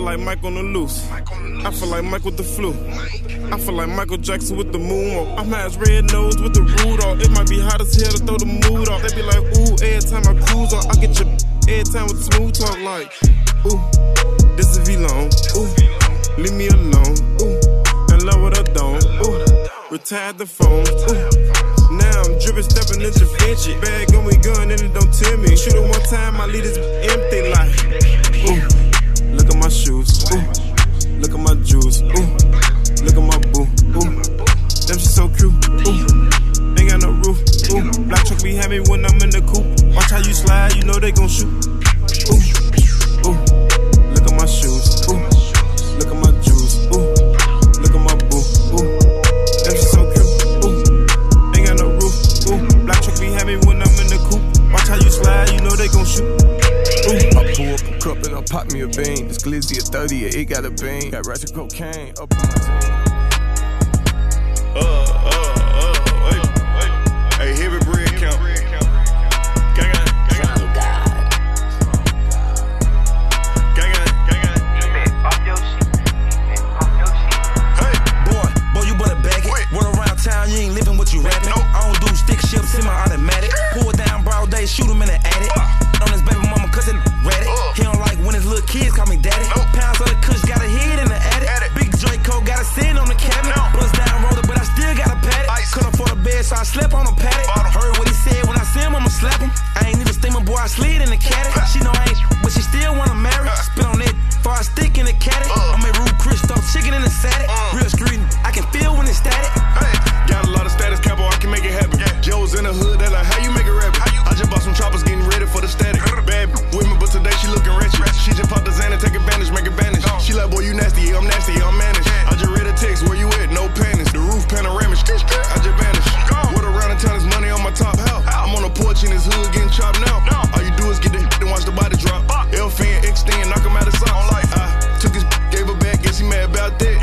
feel like Mike on the loose. I feel like Mike with the flu. I feel like Michael Jackson with the moonwalk. I'm high as red nose with the Rudolph. It might be hot as hell to throw the mood off. They be like, ooh, every time I cruise off, I get your every time with smooth talk like, ooh, this is V-Long. Ooh, leave me alone. Ooh, in love with a dome. Ooh, retired the phone. Ooh, now I'm dripping, stepping into Vinci. Bag on me gun and it don't tell me. Shoot it one time, my lead is empty like, ooh, look at my shoes. Ooh, look at my jewels. Ooh, look at my boo. Ooh, them shit so cute. Ooh, ain't got no roof. Ooh, black truck be heavy when I'm in the coupe. Watch how you slide, you know they gon' shoot. Ooh, ooh, look at my shoes. Ooh, look at my jewels. Ooh, look at my boo. Ooh, them shit so cute. Ooh, ain't got no roof. Ooh, black truck be heavy when I'm in the coupe. Watch how you slide, you know they gon' shoot. Ooh. I pull up a cup and I pop me a bean. This glizzy a 30, yeah, it got a bean. Got rats of cocaine up on my team. Hey, heavy bread count. Gang, gang, gang. Oh God. Gang, gang, gang. Off your shit. Off your shit. Hey, Boy, you better bag it. Run around town, you ain't living what you rapping. Nope. I don't do stick ships in my automatic. Pull it down broad day, shoot him in the attic. On his baby mama, cause it ready. He don't like when his little kids call me daddy. Nope. Pounds on the kush, got a head in the attic. Big Draco, got a sin on the cabinet. No. Bust down roller, but I still got a paddock. Ice. Couldn't afford a bed, so I slept on a paddock. Bottom. Heard what he said, when I see him, I'ma slap him. I ain't even steaming, boy, I slid in the caddy. She know I ain't, but she still wanna marry. Spit on that, before I stick in the caddy. I'm a Rude Christo, chicken in the static. Real street, I can feel when it's static. hey. Got a lot of status, capo, I can make it happen. Joe's in the hood, they like, how you make it rabbit? I just bought some choppers, getting ready for the static. Bad with me, but today she looking wretched. She just popped the Xan and take advantage, make it vanish. She like, boy, you nasty, yeah, I'm nasty, yeah, I'm managed. I just read a text, where you at? No panties. The roof panoramic, I just vanished. What around the town is money on my top house. I'm on the porch in his hood getting chopped now. All you do is get the and watch the body drop. L-fin, extend, knock him out of sight. I took his gave her back, guess he mad about that.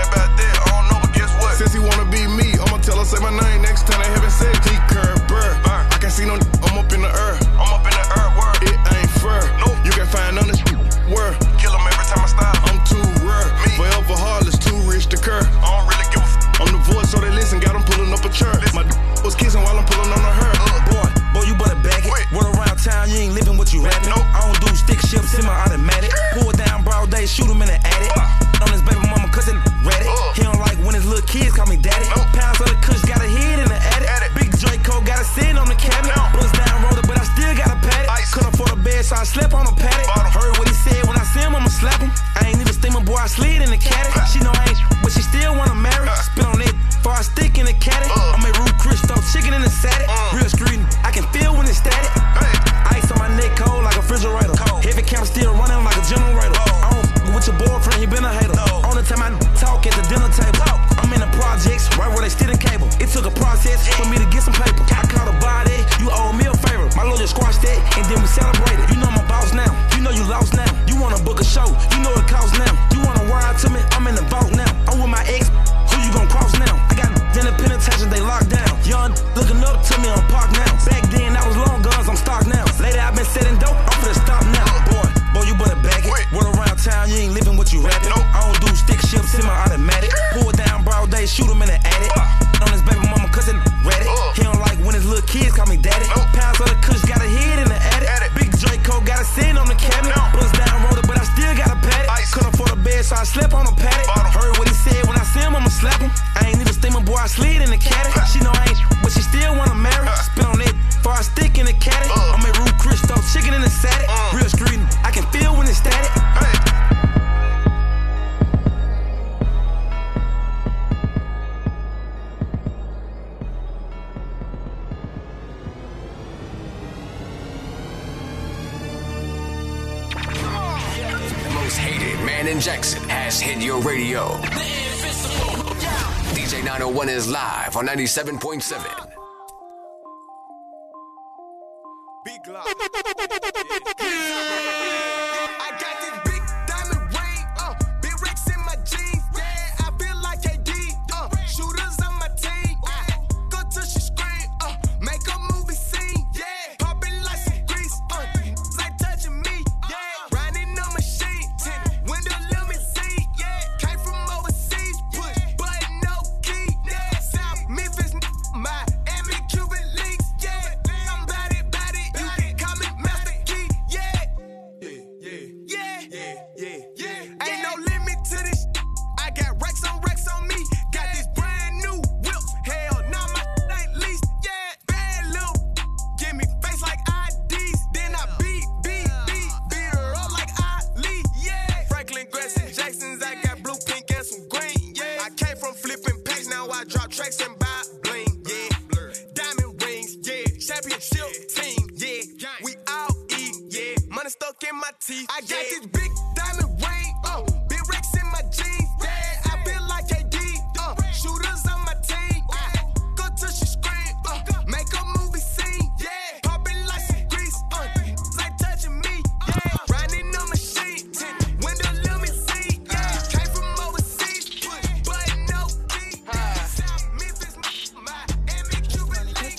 I don't know, but guess what? Since he wanna be me, I'ma tell her say my name next time they haven't said T-Curve, burr. I can't see no I'm up in the earth. Word. It ain't fur. Nope. You can find on this word. Kill him every time I style. I'm too rare. Me. Forever heartless, too rich to cur. I don't really give a I'm the voice, so they listen, got him pulling up a church. My was kissing while I'm pulling on her. Boy, you better bag it. Run around town, you ain't living what you rapping. Nope. I don't do stick ships in my automatic. Pull it down broad day, shoot him in the attic. On his baby mama, cause it ready. He don't like when his little kids call me daddy. Nope. Pounds on the kush, got a head in the attic. Big Draco, got a sin on the cabinet. Bust down roller, but I still got a paddock. Ice. Couldn't afford a bed, so I slept on a paddock. Heard what he said, when I see him, I'ma slap him. I ain't even steaming, boy, I slid in the caddy. She know I ain't, but she still wanna marry. Spit on it, before I stick in the caddy. I'm a Rude Christo, chicken in the static. Real street, I can feel when it's static. Ice on my neck, cold like a refrigerator. Heavy camp still running like a generator. I don't f with your boyfriend, he been a hater. On the time I talk at the dinner table. I'm in the projects, right where they still in cable. It took a process for me to get some paper. I caught a body, you owe me a favor. My lawyer squashed that, and then we celebrated. You know I'm a boss now, you know you lost now. You wanna book a show, you know it costs now. You wanna ride to me, I'm in the vault now. I'm with my ex, who you gon' cross now? I got in the penitentiary, they locked down. Young looking up to me on park now. Back then, I was long guns, I'm stocked now. Later, I've been setting dope, I'm finna stop now. Boy, you better bag it. Run around town, you ain't living what you rapping. I don't do stick ships in my automatic. Pull it down broad day, shoot him in the attic. On his baby mama, cause it ready. He don't like when his little kids call me daddy. Pounds on the kush, got a head in the attic. Big Draco, got a sin on the cabinet. Bust down roller, but I still got a paddock. Couldn't afford a bed, so I slept on a paddock. Heard what he said, when I see him, I'ma slap him. I ain't even steaming, boy, I slid in the caddy. She know I ain't, but she still wanna marry. Spit on it, before I stick in the caddy. I'm a Rude Christo, chicken in the static. Real street, I can feel when it's static. Most hated man in Jackson has hit your radio. DJ 901 is live on 97.7. Big Glock. I got this big diamond ring, big racks in my jeans. Yeah, I feel like KD. Shooters on my team. Go to she scream. Make a movie scene. Yeah, popping like some grease. They touching me. Yeah, riding on machine. Window Yeah. Ain't no limit to this. I got racks on me. Got this brand new whip. Hell, nah, my ain't least. Yeah, bad little. Give me face like IDs. Then I beat her up like Ali. Yeah. Franklin Grayson Jacksons. I got blue, pink, and some green. Yeah. I came from flipping packs. Now I drop tracks and buy bling. Yeah. Diamond rings. Yeah. Championship team. Yeah. We all eat. Yeah. Money stuck in my teeth. I got this big diamond ring. Big racks in my jeans. Yeah. I feel like KD. Shooters on my team. Go till she scream. Make a movie scene. Yeah. Popping like some grease. Like touching me. Yeah. Riding on machine. Window limousine. Yeah. Came from overseas. But no key. South Memphis. Miami, Cuban link.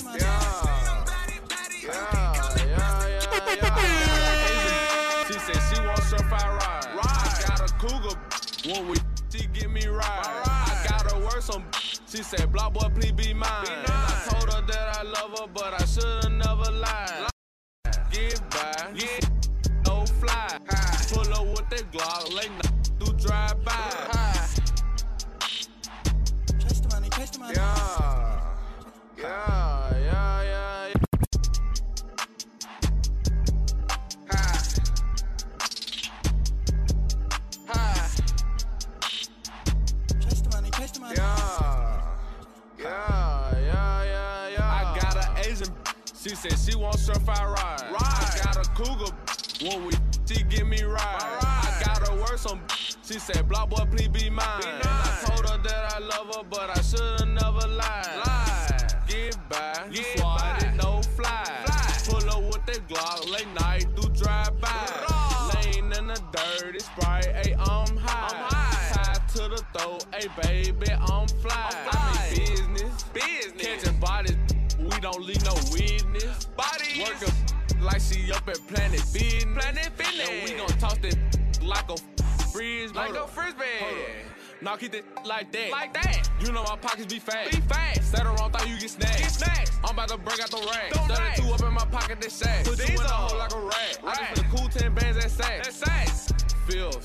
She said she wants certified ride. I got a cougar. When we she get me right. I gotta work some. She said, "Block boy, please be mine." I told her that I love her, but I shoulda never lied. Get by, no fly. Pull up with that Glock, late night do drive by. Catch the money, catch the money. I got an Asian. She said she wants certified ride. I got a cougar. When we she get me right. I gotta work some. She said, "Block boy, please be mine." I told her that I love her, but I shoulda never lied. Get by, swatted, no fly. Pull up with that Glock, late night do drive by. Laying in the dirt, it's Sprite, ayy, I'm high. Tied to the throat, ayy, baby, I'm fly. I mean business. Catching bodies, we don't leave no witness. Working like she up at Planet Fitness. And we gon' toss that like a frisbee. Like a frisbee. Now keep it like that. You know my pockets be fat. Say the wrong thing, you get snacks. I'm about to break out the rack. 32 up in my pocket, that sack. Put you in a hole like a rat. I just put the cool 10 bands, that sacks. Feels.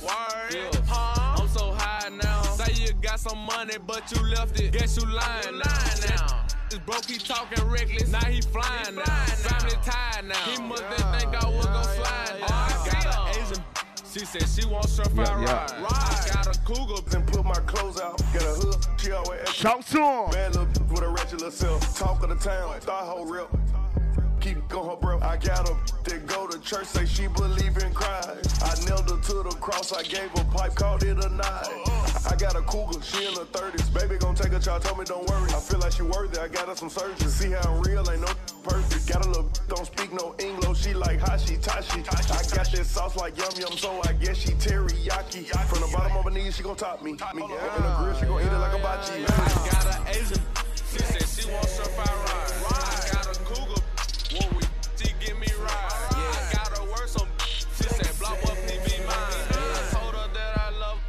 I'm so high now. Say you got some money, but you left it. Guess you lying now. This broke, he talking reckless. Now he flying now. Family tied now. He must think I was gon' slide now. I got an Asian. She said she wants certified ride. I got a cougar. And put my clothes out. Got a hood. She always Talk to him. bad little with a ratchet little self. Talk of the town. Thought whole rip. Keep going, her bro. I got her that go to church, say she believe in Christ. I nailed her to the cross, I gave her pipe, called it a night. I got a cougar, she in her 30s. Baby gon' take a child, told me don't worry. I feel like she worthy, I got her some surgery. See how I'm real, ain't no perfect. Got a little don't speak no English, she like Hashi Tashi. I got that sauce like yum yum, so I guess she teriyaki. From the bottom of her knees, she gon' top me. In the grill, she gon' eat it like a bachi. I got an Asian. She said she wants certified ride. I got a cougar. When we she get me right. I gotta work some. She said, "Block boy, please be mine." I told her that I love.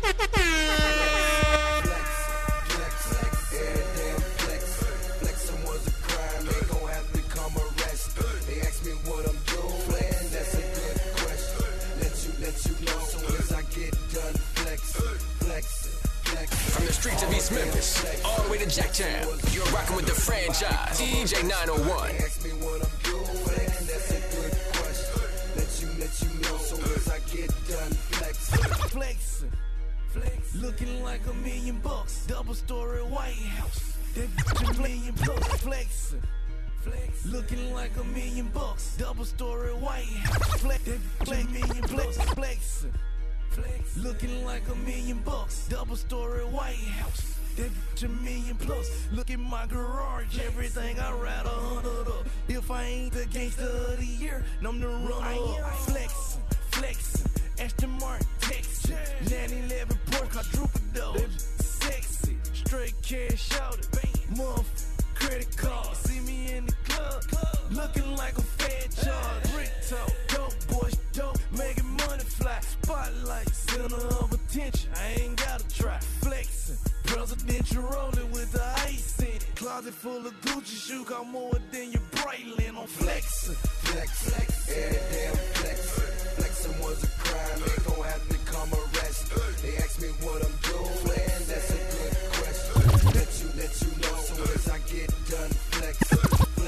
Flexing was a crime, they gon' have to come arrest. They ask me what I'm doing, that's a good question. Let you know soon as I get done flexing. From the streets of East Memphis, all the way to Jacktown, you're rocking with the franchise, DJ 901. Ask me what I'm doing, that's a good question. Let you know soon as I get done flexing. Looking like $1 million. Double story White House. That $1 million plus. Flexing. Looking like $1 million. Double story White House. That $1 million plus. Flexing. Looking like $1 million. Double story White House. That $1 million plus. Look at my garage. Everything I ride 100 up. If I ain't the gangster of the year, I'm the runner up. Flexing. Aston Martin, Texas. 911 Porsche, quadruple. Sexy, straight cash out it. Motherfucker, credit card. See me in the club, looking like a fat charge. Brick talk, dope boys, dope, making money fly. Spotlight, center of attention. I ain't gotta try. Flexing, presidential rolling with the ice in it. Closet full of Gucci shoe, got more than your Breitling on flexing. Flex, every damn flexing. Flexing was a crime, they gon' have to come arrest me. They ask me what I'm doing, that's a good question. Let you know soon as I get done flexing.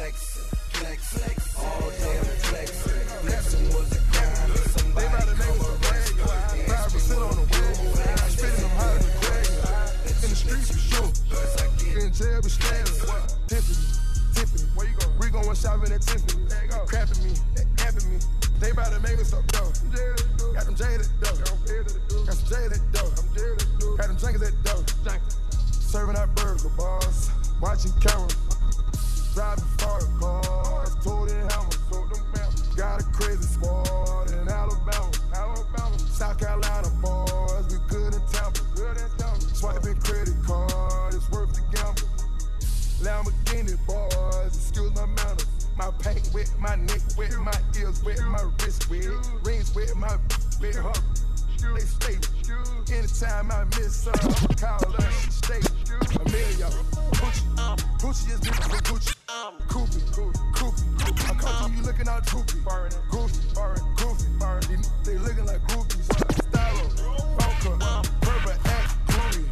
All day I'm flexing. Flexing was a crime, and somebody come arrest me. They ask me what I'm doing, spitting them hot in the crack. In the streets for sure. In jail be staring. Tiffany. Where you go? We going shopping at Tiffany. Crapping me. They about to make me stop dough. Got them jaded dough. Got some jaded dough. Got them drinkers at dough. Serving out burger bars. Watching cameras. Driving far cars. Toting hammers. Got a crazy squad in Alabama. South Carolina boys. We good in Tampa. Swiping credit card. It's worth the gamble. Lamborghini boys. Excuse my manners. My paint wet, my neck wet, my ears wet, my wrist wet, rings wet, my wet, her. They stay. Anytime I miss her, call her, she stay. A million, Gucci is different from Gucci. Koopy. I come to you looking out droopy. Goofy. They looking like groupies. Stylo, Bunker, Purple, Act, Groovy.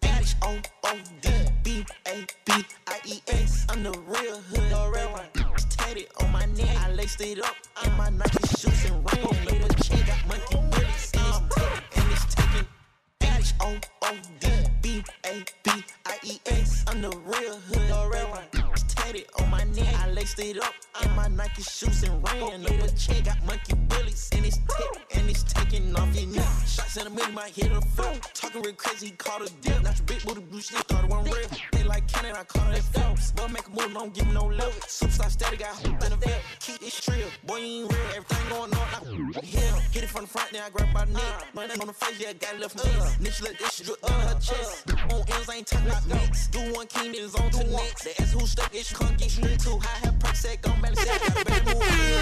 HOODBABIES. I'm the real hood already. Tatted on my neck, I laced it up in my Nike shoes and ran. Little chick got monkey bullets and it's taking HOODBABIES. I'm the real hood already. Tatted on my neck, I laced it up in my Nike shoes and ran. Little chick got monkey bullets and it's taking off your knee. Shots in the middle, might hit a foot. Talking real crazy, caught a dip. Not your big booty blue shit, thought it wasn't real. They like Cannon, I call it Phelps. But make a move, don't give me no love. Superstar steady, got hoop in the vet. Keep this trill, boy, you ain't real. Everything going on, I hit it from the front, then I grab by the neck. Running on the face, yeah, got it left from this. Niche let this shit drip on her chest. On M's, I ain't talking about mix. Do one king, then it's on to the next. They ask who stuck, it can't get straight too high. Have perk set, gon' balance set. Got a better move.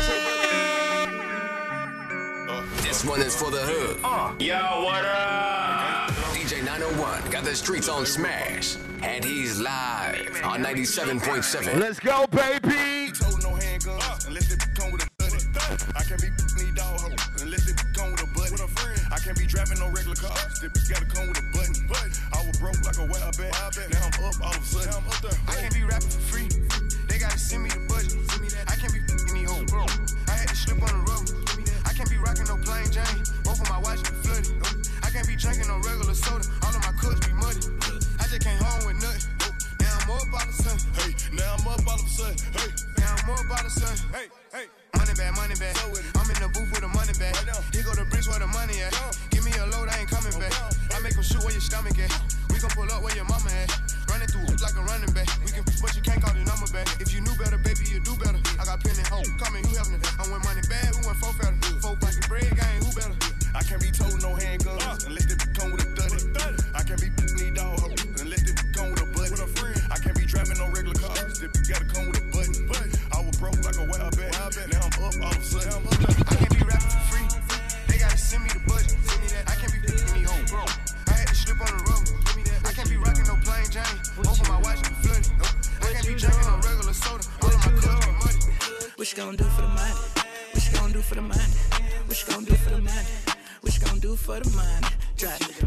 This one is for the hood. Yo, what up? DJ 901 got the streets on smash, and he's live on 97.7. Let's go, baby. Told no handguns unless they come with a buddy. I can't be me dog hoe unless they come with a buddy. I can't be driving no regular cars. They gotta come with a button. I was broke like a wild bat. Now I'm up all of a sudden. I can't be rapping for free. They gotta send me the budget. I can't be these hoes. I had to slip on the road. I can't be rocking no plain Jane. Both of my watches be flooded. I can't be drinking no regular soda. All of my cups be muddy. I just came home with nothing. Now I'm up all of a sudden. Hey, now I'm up all of a sudden. Hey, now I'm up all of a sudden. Hey. Money bag. I'm in the booth with a money bag. Here go the bricks where the money at. Give me a load, I ain't coming back. I make them shoot where your stomach at. We gon' pull up where your mama at. Running through like a running back. We can, but you can't call the number back. If you knew better, baby, you do better. I got plenty home. Coming, who helping? I went money bad, who went 4 better? 4 pocket bread, gang, who better? I can't be told no handguns unless they come with a duddy. I can't be me dog hoe unless they come with a buddy. I can't be driving no regular cars. They gotta come with a button. I was broke like a wild bat. Now I'm up all of a sudden. I can't be rapping for free. They gotta send me the budget. I can't be picking me home. I had to slip on the road. I can't be rocking no plain Jane. Both of my watches be flooded. I can't be drinking no regular soda. All of my cups be muddy. What you gonna do for the money? What you gonna do for the money? What you gonna do for the money? What you gonna do for the money? Drop it.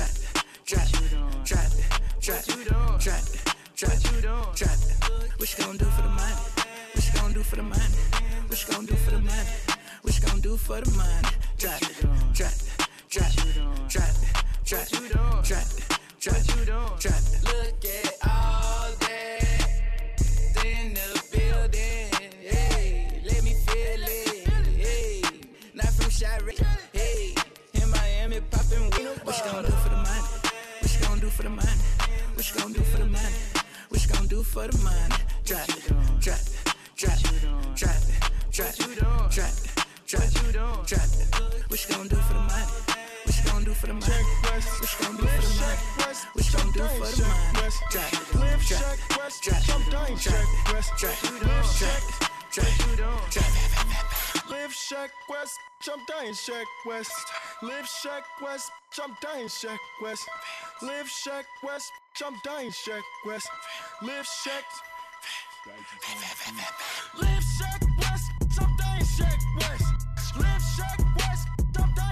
What you gonna do for the money? What you gonna do for the money? What you gonna do for the money? What you gonna do for the money? Drop it. Look at all that in the building. Hey, let me feel it. Hey, not from Shire. Hey, in Miami popping. What you gonna do for the money? What you gonna do for the money? What you gonna do for the money? What you gonna do for the money? Drop it. What you gonna do for the money? What you gonna do for the money? What you gonna do for the money? What you gonna do for the money? Drop it. Live Shack West, jump down Shack West. Live Shack West, jump down Shack West. Live Shack West, jump down Shack West. Live Shack. Live Shack West, jump down Shack West. Live Shack West, jump down.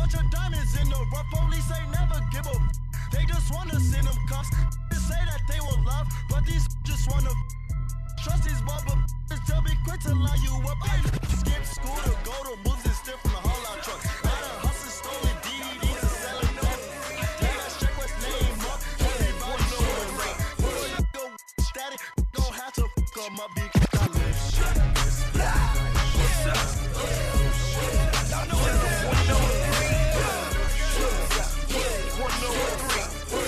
bunch of diamonds in the rough. Police ain't never give a. They just wanna send them cuffs. They say that they will love, but these just wanna. Trust these bubble. They'll be quick to line you up. Skip school to go to moves and stiff from the whole out truck. Got a hustle, stolen DVDs and selling dope. Then I check what's name up. Everybody showing up. When you go static, gon' have to fuck 'em up because I live shit. What's up? Y'all know it's 103. 103.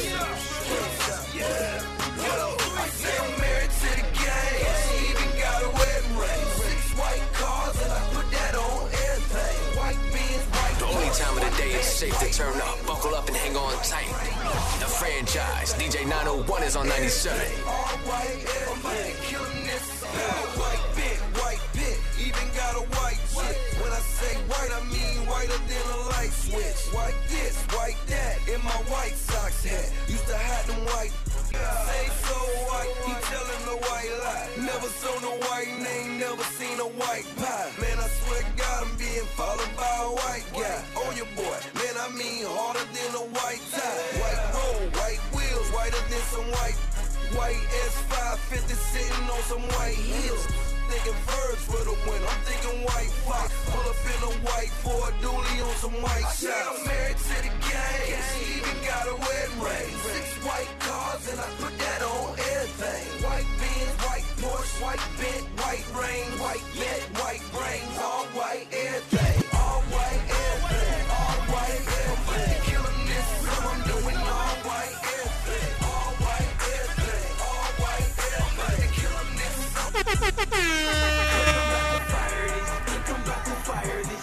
Yeah. Yo, I say I'm married to the game. She even got a wedding ring. 6 white cars and I put that on everything. White beans, white. The only time of the day it's safe to turn up, buckle up and hang on tight. The franchise, DJ 901 is on 97. All white, everybody killing this. White bit, even got a white chick. When I say white, I mean whiter than a light switch. White this, white that, in my White Sox hat. Used to have them white. Say so white, he telling the white lie. Never saw no white name, never seen a white pie. Man, I swear to God, I'm being followed by a white guy. Oh, your boy, man, I mean harder than a white tie. White road, white wheels, whiter than some white. White S550 sitting on some white heels. Thinking birds for the win, I'm thinking white fox. Pull up in a white Ford dually on some white shots. I'm married to the game, she even got a wedding ring. 6 white cars and I put that on everything. White Benz, white Porsche, white Bent, white rain, white Jet, white brains, all white everything. All white everything, all white everything. Killing this, I'm doing all white everything. All white everything, all white everything. Killing this. I'm about to fire this.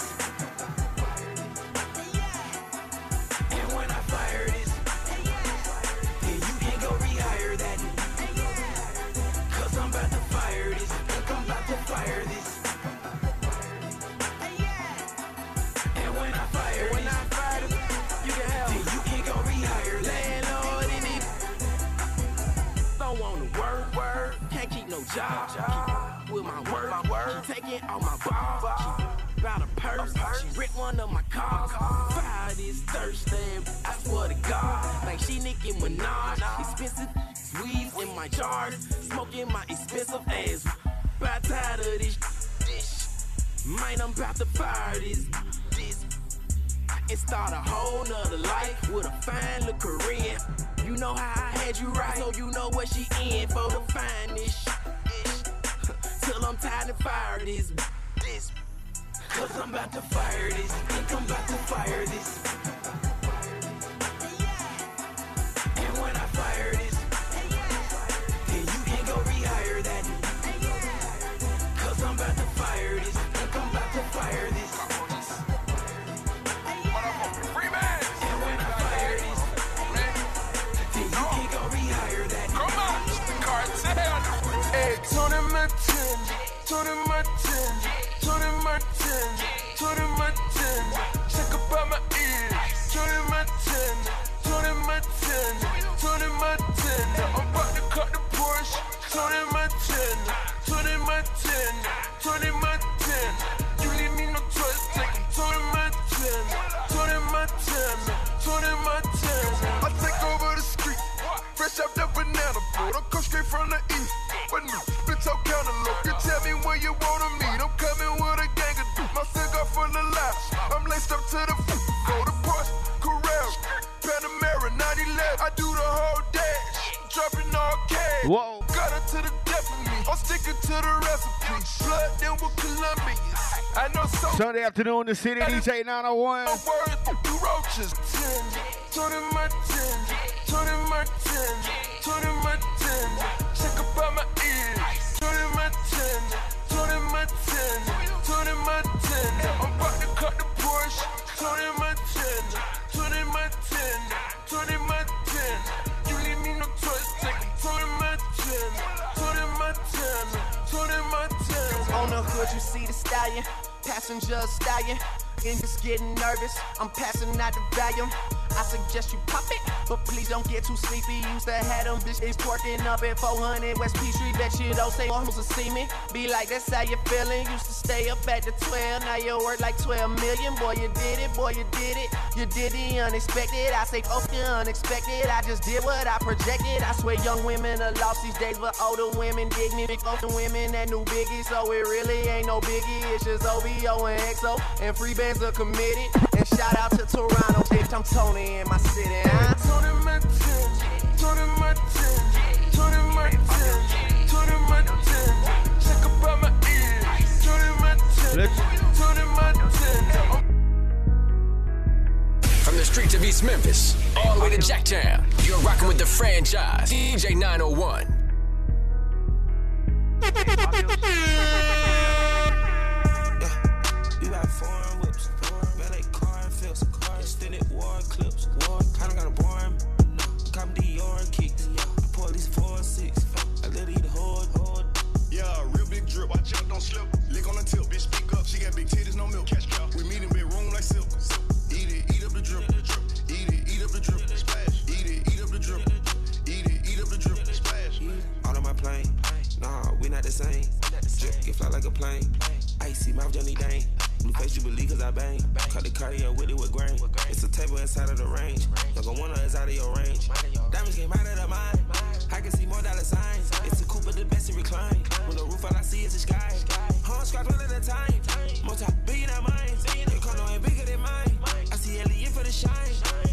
And when I fire this, then you can go rehire that. Cause I'm about to fire this. I'm about to fire this. And when I fire this, you can help. Then you can go rehire landlord in it. Don't wanna work, can't keep no job. With my word, she taking all my balls. She bout a purse, she ripped one of my cars. Fire this Thursday, I swear to God. Like she Nicki Minaj, expensive weeds in my jars, smoking my expensive ass. About tired of this. Man, I'm about to fire this. And start a whole nother life with a fine little Korean. You know how I had you right, so you know what she in for the finest. Till I'm tired of fire this. Cause I'm about to fire this. I'm about to fire this. And when I fire this, then you can go rehire that. Cause I'm about to fire this. I'm about to fire this. And when I fire this, then you can go rehire that. Come on, cartel. Hey, Tony Martin, Tony Martin, Tony Martin, Tony Martin. Check up on my ears. Tony Martin, Tony Martin, Tony Martin. I'm about to cut the Porsche. Tony Martin, Tony Martin, Tony Martin. You leave me no choice, take it. Tony Martin, Tony Martin, Tony Martin. I take over the street, fresh out that banana boat. I come straight from the east. But no, bitch, I'm cantaloupe. You tell me where you wanna meet. I'm coming with a gang of dudes. My cigar full of laughs. I'm laced up to the foot. Go to Porsche, Carrera, Panamera, 911. I do the whole dash, dropping all cash. Whoa. Got her to the death of me. I'm sticking to the recipe. Blood then with Columbia. I know so. Sunday afternoon in the city, DJ 901. You roaches. Tony Martin, Tony Martin, Tony Martin. Check up on my ears. Tony Martin, Tony Martin, Tony Martin. I'm about to cut the Porsche. Tony Martin, Tony Martin, Tony Martin. You leave me no choice, take it. Tony Martin, Tony Martin, Tony Martin. On the hood, you see the stallion, passenger stallion. and just getting nervous. I'm passing out the volume. I suggest you pop it, but please don't get too sleepy. Used to have them bitches twerking up at 400 West P Street. Bet you don't say almost to see me. Be like, that's how you feeling. Used to stay up at the 12, now you work like 12 million. Boy, you did it, boy, you did it. You did the unexpected. I say, fuck the unexpected. I just did what I projected. I swear young women are lost these days, but older women dig me. Big older women that new biggie, so it really ain't no biggie. It's just OVO and XO, and free bands are committed. And shout out to Toronto, bitch, I'm Tony in my city. Tony Martin, Tony Martin, Tony Martin, Tony Martin. Check up on my ears, Tony Martin, Tony Martin. From the streets of East Memphis, all the way to Jacktown, you're rocking with the franchise, DJ 901. You got foreign whips, ballet car and flips, extended war clips. I don't got a boring, come Dior kicks. Police 4-6, I let eat the whole. Yeah, real big drip. Watch out, don't slip. Lick on the tip, bitch, speak up. She got big titties, no milk. Catch cow. We meet in bedroom like silk. Eat it, eat up the drip. Eat it, eat up the drip. Splash. Eat it, eat up the drip. Eat it, eat up the drip. Splash. All on my plane, nah, we not the same. Drip, get fly like a plane. Icy mouth, Johnny Dane. Blue face, you believe cause I bang. Cut the cardio with it with grain. It's a table inside of the range. Young one is out of your range. Diamonds came out of the mind. I can see more dollar signs. It's a coupe, but the best to recline. With a roof, all I see is the sky. Horn scratch one at a time. Multi-billion minds. Your condo ain't bigger than mine. I see alien for the shine.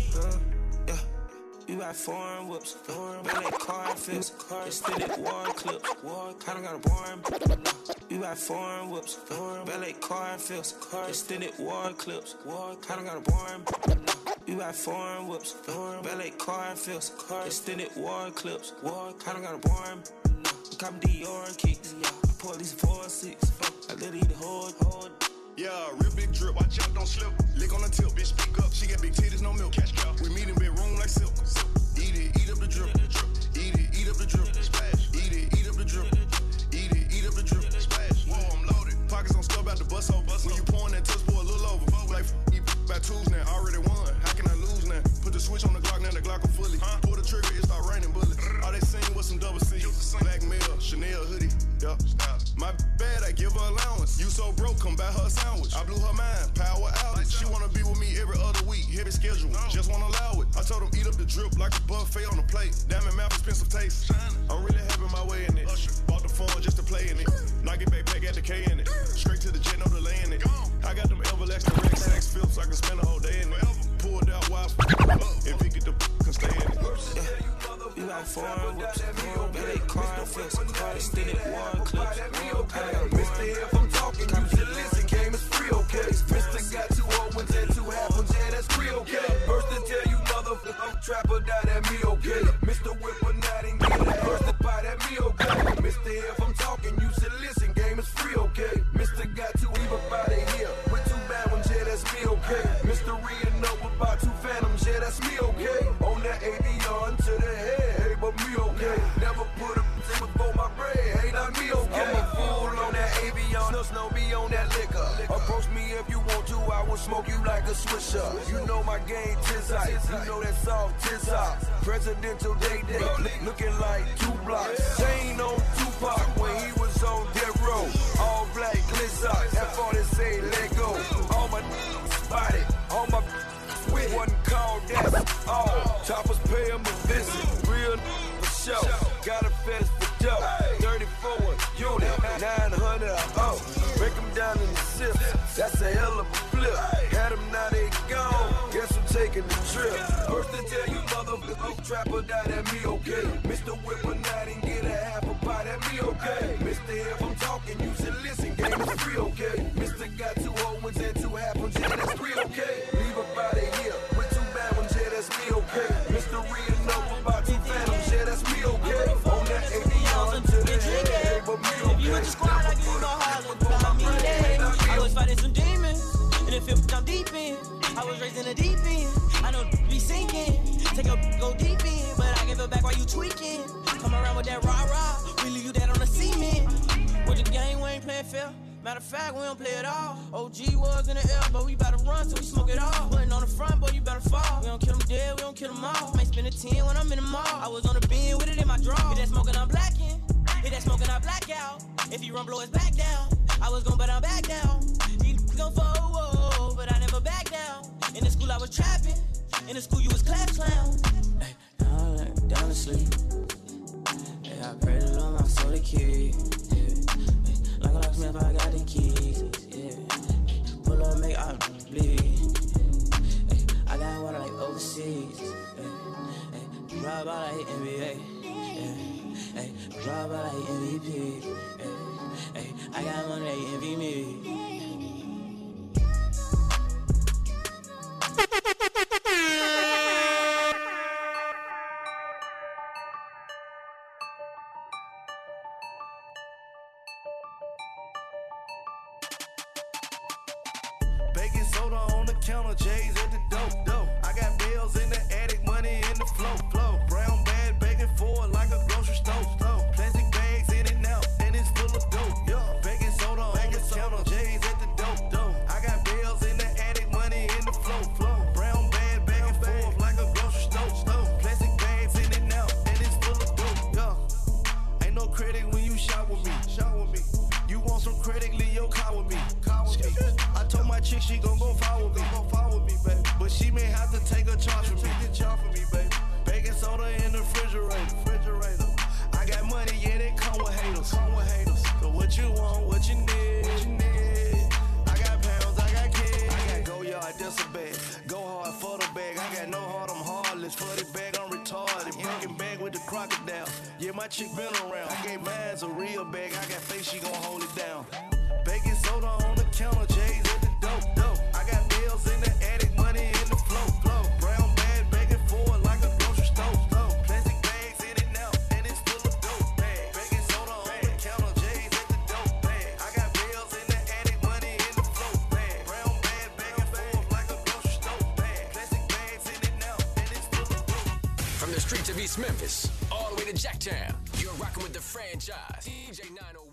Yeah. You got foreign whips, ballet car and flips, extended war clips. I don't got a boring. You got foreign whips, ballet car and flips, extended war clips. I don't got a boring. You got foreign whips, ballet car and flips, extended war clips. I don't got a boring. Come Dior kicks, police 4-6, I let eat the whole. Yeah, real big drip. Watch out, don't slip. Lick on the tip, bitch, speak up. She got big titties, no milk. Catch cow. We meet in bedroom like silk. Eat it, eat up the drip. Eat it, eat up the drip. Splash. Eat it, eat up the drip. Eat it, eat up the drip. Splash. Whoa, I'm loaded. Pockets on stub out the bus over. When you pouring that touch for a little over. Like, by twos now, already won. How can I lose now? Put the switch on the Glock, now the Glock will fully. Pull the trigger, it start raining bullets. All they seen was some double C's. Black male, Chanel hoodie. Yup. My bad, I give her allowance. You so broke, come buy her a sandwich. I blew her mind, power outage. She wanna be with me every other week. Heavy schedule, just wanna allow it. I told him eat up the drip like a buffet on the plate. Diamond mouth, expensive taste. I'm really having my way in it. Bought the phone just to play in it. Knock it back, got the K in it. Straight to the jet, no delay in it. I got them everlasting Rex Sax Phillips, I can spend a whole day in it. Pulled out wild and pick it the can stay in it. You got foreign whips, ballet car and flips, extended war clips. Mister, if I'm talking, you should listen. Game is free, okay? Mister got 2 opens and 2 half ones, yeah, that's free, okay? First to tell you, motherfucker, I'm trapper, die at me, okay? Mister Whipper, not and get it. First to buy that me, okay? Mister, if I'm talking, you should listen. Game is free, okay? Mister got 2 evil body here with 2 bad ones, yeah, that's me, okay? Mister reading up about 2 phantoms, yeah, that's me, okay? On that avion to the head, hey, but me, okay? Never put a thing before my bread, hey, not me, okay? I'm a fool on that avion, snow be on that liquor. Approach me if you want to, I will smoke you like a swisher. You know my game, tis ice, you know that soft tis hot. Presidential day, looking like 2 blocks. Chain on Tupac when he was on death row. All black glitz up, that 40 say let go. All my spotted, all my with wasn't called that. All choppers pay him a visit, real for show. Got a fetish for dough, 34 unit, 900 break them down in the sip, that's a hell of a flip. Had them, now they gone, guess I'm taking the trip. First to tell you motherfucker, trapper died at me, okay? Mr. Whipper, not and get a half a bite at me, okay? Mister, if I'm talking, you should listen, game is free, okay? Mister got 2 whole ones and 2 half ones, yeah, that's free, okay? Leave a body here with 2 bad ones, yeah, that's me, okay? Mister reading up about 2 phantoms, yeah, that's me, okay? On that avion to the head, but me, okay? If you with the squad, I give you my heart, find me there. I was fighting some demons, and if I'm deep in, I was raised in the deep end. I know be sinking, take a go deep in, but I give it back while you tweaking. Come around with that rah-rah, we leave you dead on the cement. With the game, we ain't playing fair. Matter of fact, we don't play it all. OG was in the air, but we bout to run till we smoke it all. Putting on the front, boy, you better fall. We don't kill them dead, we don't kill them all. Might spend a 10 when I'm in the mall. I was on the beam with it in my draw. Hit that smoking, I'm blacking. Hit that smoking, I black out. If he run, blow his back down. I was gon' bet I'm back down. These gon' fall, but I never back down. In the school I was trapping. In the school you was class clown. Hey, down to sleep. Hey, I pray the Lord my soul the key. Like a locksmith, I got the keys. Yeah. Pull up, make I bleed. Hey, I got water like overseas. Hey, drive out like NBA. Hey, drive out like MVP. Hey, I got money, they envy me. Baking soda on the counter, J's at the dope. I got bills in the attic, money in the flow. Brown bag, baking forward like a grocery store. Plastic bags in and out, and it's full of dope. Baking soda on the counter, J's at the dope. I got bills in the attic, money in the flow. Brown bag, baking forward like a grocery store. Plastic bags in and out, and it's full of dope. Ain't no credit when you shop with me. You want some credit, leave your car with me. I told my chick she gon' go follow me, baby. But she may have to take a charge for me, baby. Baking soda in the refrigerator. I got money, yeah, they come with haters. So what you want, what you need? I got pounds, I got kids. I got go yard, that's a bag. Go hard for the bag. I got no heart, I'm heartless. For the bag, I'm retarded. Breaking bag with the crocodile. Yeah, my chick been around. I gave mine's a real bag. I got faith, she gon' hold it down. Baking soda on the counter, J's at the dope. I got bills in the attic, money in the flow. Brown bag, baking forward like a grocery store. Plastic bags in and out, and it's full of dope. Baking soda on the counter, J's at the dope. I got bills in the attic, money in the flow. Brown bag, baking forward like a grocery store. Plastic bags in and out, and it's full of dope. From the streets of East Memphis, all the way to Jacktown, you're rocking with the franchise, DJ 901.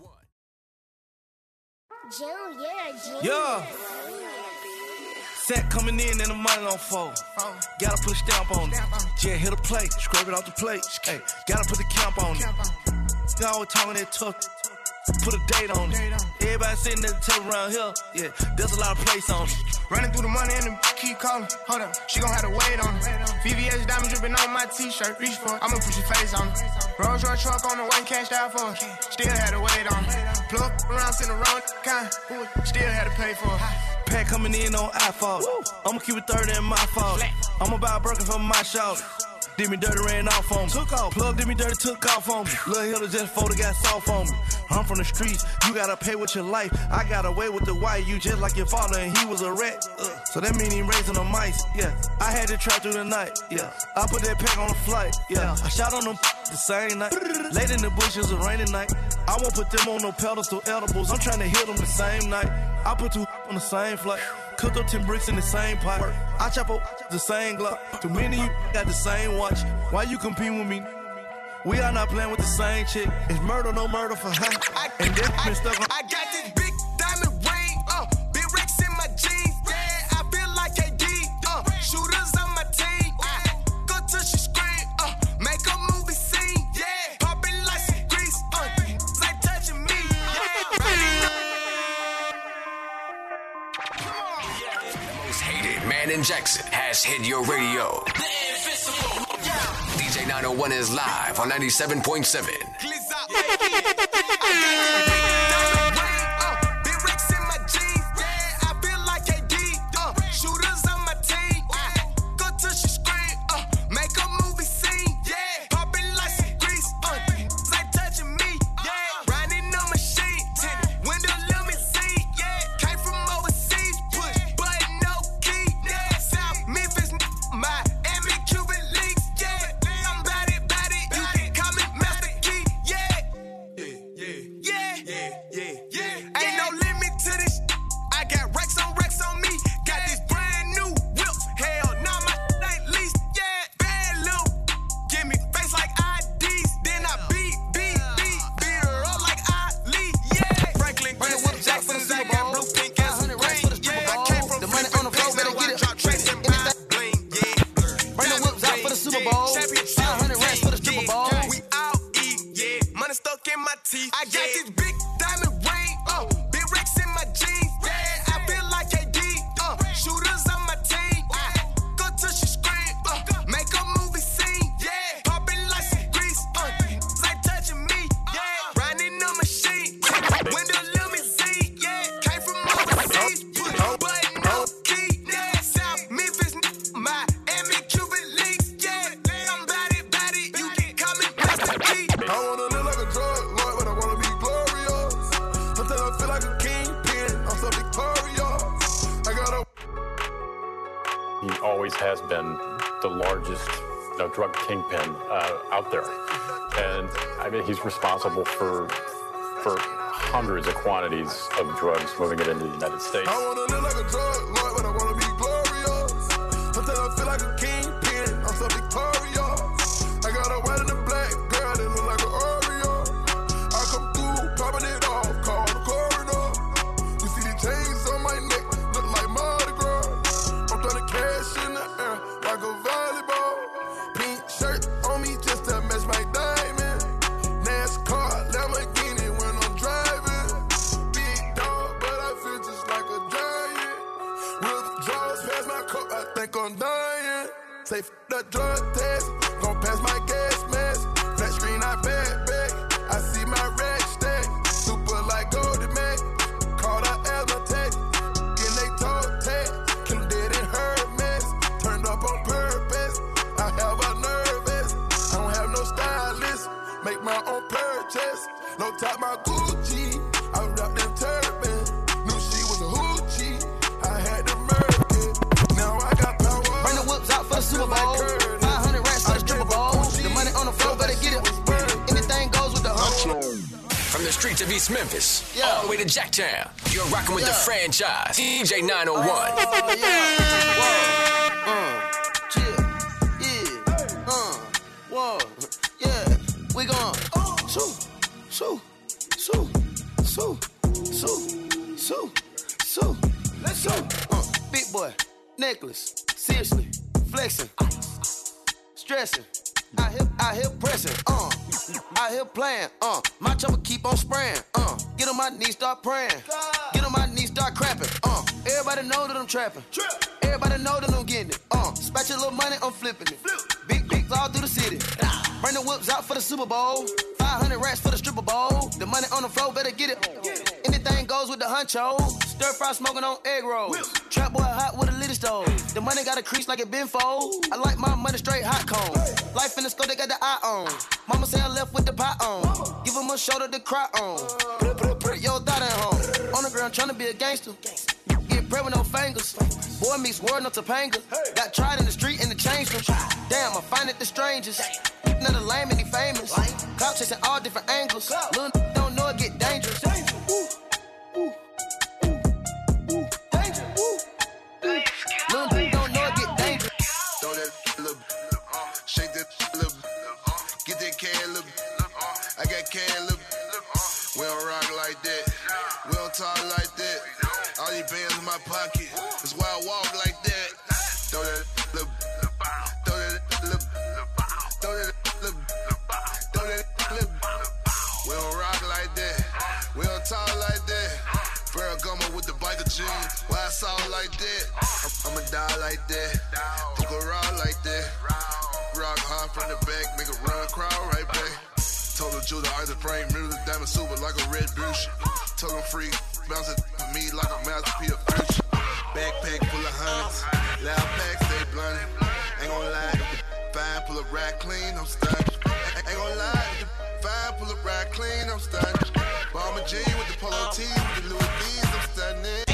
Yeah. Set coming in and the money on fold. Gotta put a stamp on it. Yeah, hit a plate, scrape it off the plate. Hey, gotta put the camp on it. Always talking that tough. Put a date on it. Everybody sitting at the table around here. Yeah, there's a lot of place on it. Running through the money and the keep calling. Hold up, she gon' have to wait on it. VVS diamond dripping on my t-shirt. Reach for it, I'ma put your face on it. Rolls Royce truck on the way, cashed out for it. Still had to wait on it. Plug around, sitting around, kind. Still had to pay for it. Pack coming in on iPhone. I'ma keep it 30 in my fault. I'ma buy a Birkin for my shout. Did me dirty, ran off on me. Took off. Plug did me dirty, took off on me. Lil' Hilda just folded, got soft on me. I'm from the streets, you gotta pay with your life. I got away with the white, you just like your father, and he was a rat. So that mean he raising them mice, yeah. I had to try through the night, yeah. I put that pack on the flight, yeah. I shot on them the same night. Late in the bushes, a rainy night. I won't put them on no pedestal edibles. I'm trying to hit them the same night. I put 2 on the same flight. Cooked up 10 bricks in the same pot. I chop up the same Glock. Too many of you got the same watch. Why you compete with me? We are not playing with the same chick. It's murder, no murder for her. And this been stuck on. I got this big diamond ring, big racks in my jeans. Yeah, I feel like KD. Shooters on my team. Go till she scream. Make a movie scene. Yeah, popping like some grease. Like touching me. The most hated man in Jackson has hit your radio. DJ 901 is live on 97.7. teeth. I got this big diamond ring, big racks in my jeans. Yeah, I feel like KD, shooters on my team. I go till she scream, make a movie scene. Yeah, popping like some grease, ain't touching me. Yeah, riding a machine, window limousine. Yeah, came from overseas, put a button on key. Yeah, South Memphis, Miami, Cuban links. Yeah, I'm about it, you can call me Master G. I wanna live like a drug lord, but I wanna be glorious. Sometimes I feel like a kingpin, I'm so victorious. I got a... He always has been the largest drug kingpin out there. And I mean, he's responsible for hundreds of quantities of drugs moving it into the United States. I wanna live like a drug lord, but I wanna be glorious. Sometimes I feel like a kingpin, I'm so victorious. I got a white and a black girl that look like an Oreo. I come through, popping it off, call the coroner. You see the chains on my neck, look like Mardi Gras. I'm throwing cash in the air like a volleyball. Pink shirt on me just to match my diamond. NASCAR, Lamborghini when I'm driving. Big dog, but I feel just like a giant. With drugs past my cup, I think I'm dying. Say the drug test, gon' pass my gas mask. Flat screen, I back. I see my red stack. Super like Golden Mac. Called out Aztec. Getting they toe tag. Kim did in her mess. Turned up on purpose. I have a nervous. I don't have no stylist. Make my own purchase. No top my Gucci. I wrapped in turban. Knew she was a hoochie. I had to murder it. Now I got power. Bring the whips out for the Super Bowl. 500 racks for the stripper bowl. The money on the floor, better get it. Anything goes with the hustle. From the streets of East Memphis, all the way to Jacktown, you're rocking with the franchise, DJ 901. Whoa, yeah, we gon' let's go. Big boy, necklace, seriously, flexing, stressing, I hear pressing, I hear playing, my chopper keep on spraying, get on my knees, start praying, get on my knees, start crapping, everybody know that I'm trapping, everybody know that I'm getting it, spatch a little money, I'm flipping it, big all through the city, bring the whips out for the Super Bowl, 500 racks for the stripper bowl, the money on the floor, better get it, anything goes with the honcho, stir fry smoking on egg rolls, trap boy hot with a little stove, the money got a crease like it been fold, I like my money straight hot cone, life in the scope, they got the eye on, mama say I left with the pot on, give him a shoulder to cry on, put your thought at home, on the ground trying to be a gangster, get bread with no fingers, boy meets word no Topanga, got tried in the street and the change room, damn I find it the strangest, another lame and he famous, clout chasing all different angles, little don't know it get dangerous, little don't know it get dangerous. Throw that little, shake that little, get that can little, I got can little. We don't rock like that, we don't talk like that. All these bands in my pocket, that's why I walk like that. Throw that little, throw that little, throw that little, throw that little. We don't rock like that, we don't talk like that. Ferragamo with the biker jeans, why I sound like that? I'ma die like that, fuck around like that. Rock hard from the back, make a run crowd right back. Told the Jew the ice frame, music diamond super like a red bush. Told him free, bounce it for me like a masterpiece of fish. Backpack full of hundreds, loud packs stay blunted. Ain't gon' lie, fine pull up ride clean, I'm stunned. Ain't gon' lie, fine pull up ride clean, I'm stunned. Bomber G with the polo T, with the Louis V's, I'm stunning.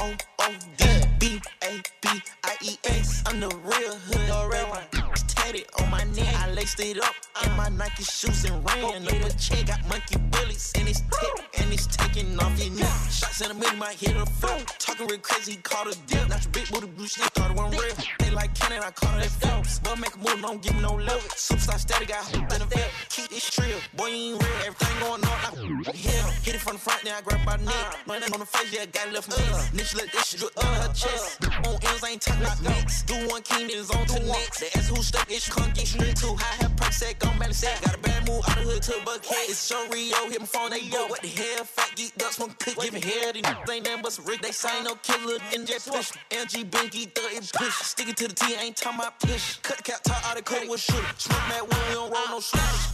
H-O-O-D-B-A-B-I-E-S. I'm the real hood already. Tatted on my neck, I laced it up in my Nike shoes and ran. Up a check, got monkey bullets, and it's tick, and it's taking off your neck. Shots in the middle, might hit a foot. Talking real crazy, caught a dip. Not your big booty blue shit, thought it wasn't real. Hit like cannon, I call it Phelps. But make a move, don't give me no love. Superstar steady, got hoop in the vet. Keep this trill, boy, you ain't real. Everything going on, like hell. Hit it from the front, then I grab by the neck. Running on the face, yeah, got it left from me. Nigga let this shit drip on her chest. On ends, I ain't talking about mix. Do one king, then it's on to the next. They ask who stuck, it's can't get straight too. High have perk set, gon' balance set. Got a bad move out the hood to a buckhead. It's show Rio, hit my phone, they yo. What the hell? Fat geek ducks, one cook, give me hair. These niggas ain't nothing but some Rick. They say no killer, and just push. LG Binky, thug it push. Stick it to the T, ain't talking about push. Cut the cap, top out the cut with shooter. Smoke mad when we don't roll no shooters.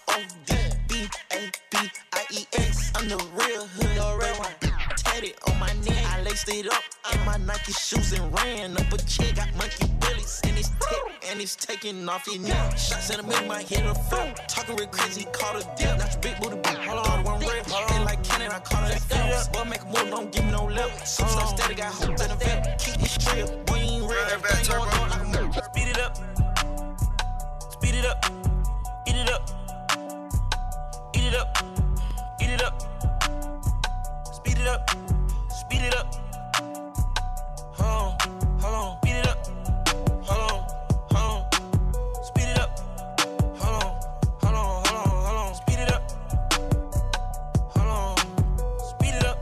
O-O-D-B-A-B-I-E-X. I'm the real hood already. Tatted on my neck, I laced it up in my Nike shoes and ran up a check. Got monkey billies and it's tip and it's taking off your neck. Shots in the middle, my head a flow. Talking real crazy, he caught a dip. Not your big booty beat. Hold on, one red. Hit like cannon, I call it Phelps. But make a move, don't give me no love. Superstar steady, got hoops in the vet. Keep this trill, boy, you ain't real. Everything going on like a move. Speed it up. Speed it up. Eat it up. Eat it up. Eat it up. Speed it up. Speed it up. Hold on. Speed it up. Hold on. Speed it up. Hold on. Speed it up. Hold on. Speed it up.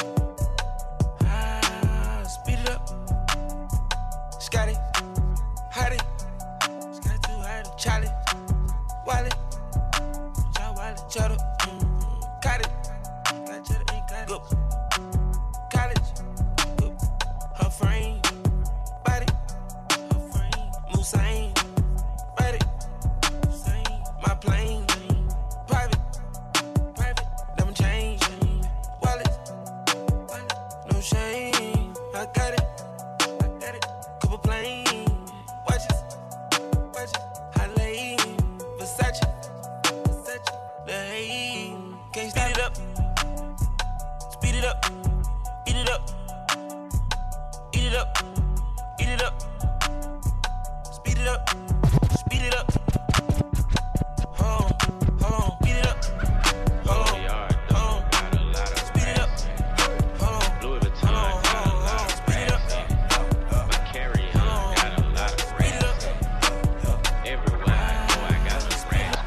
Speed it up. Scotty. Hottie. Scotty too hottie. Charlie. Wally. Cheddar. Got it. Good. College. Good. Her frame. Body. Her frame. Musain. Body. My plane. Private. Them change. Wallet. No shame. I got it. Couple planes. Watches. I lay. Versace. Can't speed it up. Speed it up. Eat it up. Eat it up. Eat it up. Speed it up. Speed it up. Hold on. Speed it up. Hold on. Speed it up. Hold on. Louis Vuitton. Hold on. Speed it up. My carry on got a lot of speed it up. Everywhere I go, I got some friends.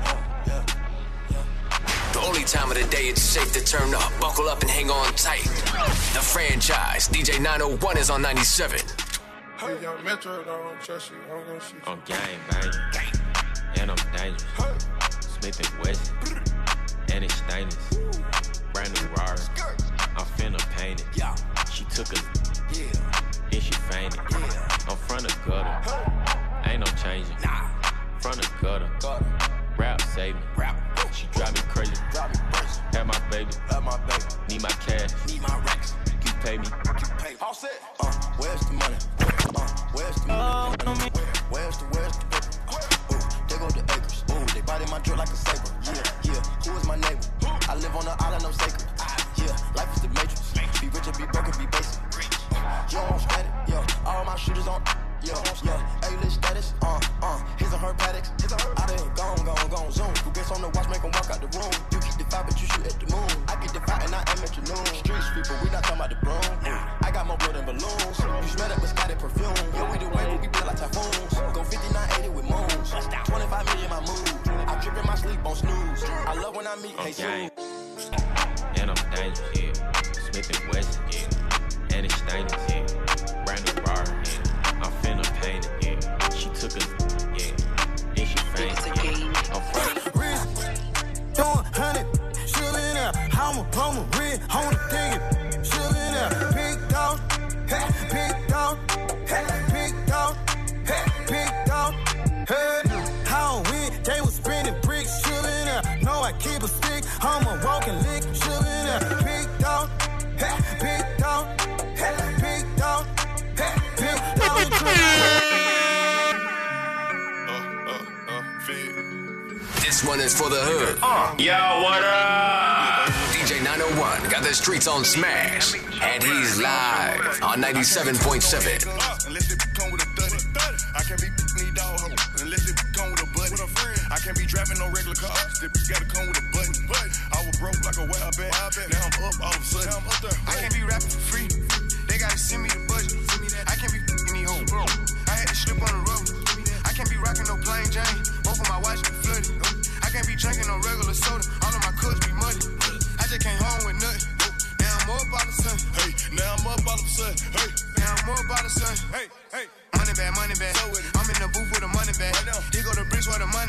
The only time of the day it's safe to turn up. Buckle up and hang on tight. The franchise, DJ 901 is on 97. Hey, young Metro, don't trust you. I'm gonna shoot you. I'm gang, baby. And I'm dangerous. Smith and Wesson. And it's stainless. Brand new Rari. I'm finna paint it. She took a and she fainted. I'm front of gutter. Ain't no changing. Front of gutter. Rap save me. She drive me crazy. Have my baby. Need my cash. Need my racks. You pay me. All set. Where's the money? Where's the money? Where's the paper? There go the acres. They biting my drill like a saber. Yeah. Who is my neighbor? I live on the island, I'm sacred. Yeah, life is the matrix. Be rich or be broke or be basic. You don't spread it. Yeah, all my shooters on. Yeah. A-list status. His and her paddocks. Out of here, gone. Zoom. Who gets on the watch, make them walk out the room. You keep the fight, but you shoot at the moon. I get the fight and I am at your noon. Street sweeper, we not talking about the broom. I got more blood than balloons. You smell that biscotti perfume. Yo, we the way, but we build like typhoons. Go 5980 with moons. 25 million my mood. I trip in my sleep on snooze. I love when I meet gang. And I'm dangerous. Smith and Wesson. And it's stainless. Brand new Rari. I'm finna paint it. She took a and she fainted. I'm front. Throwing 100, sugar in there. I'm a plumber, red, on the ticket. Sugar in there. Big dog, hey, big dog, hey, big dog, hey, big dog. Heard how I win, they was spinning bricks. Sugar in there. No, I keep a stick. I'm a walking lick. Sugar in there. Big dog, hey, big dog, hey, big dog, hey, big dog. This one is for the hood. Yo, what up? DJ 901 got the streets on smash. And he's live on 97.7. Unless it come with a 30. I can't be me dog hoe. Unless it come with a button. I can't be driving no regular car. Still gotta come with a button. I was broke like a wild bat. Now I'm up all of a sudden. I can't be rapping for free. They gotta send me the budget. I can't be f***ing these hoes. I had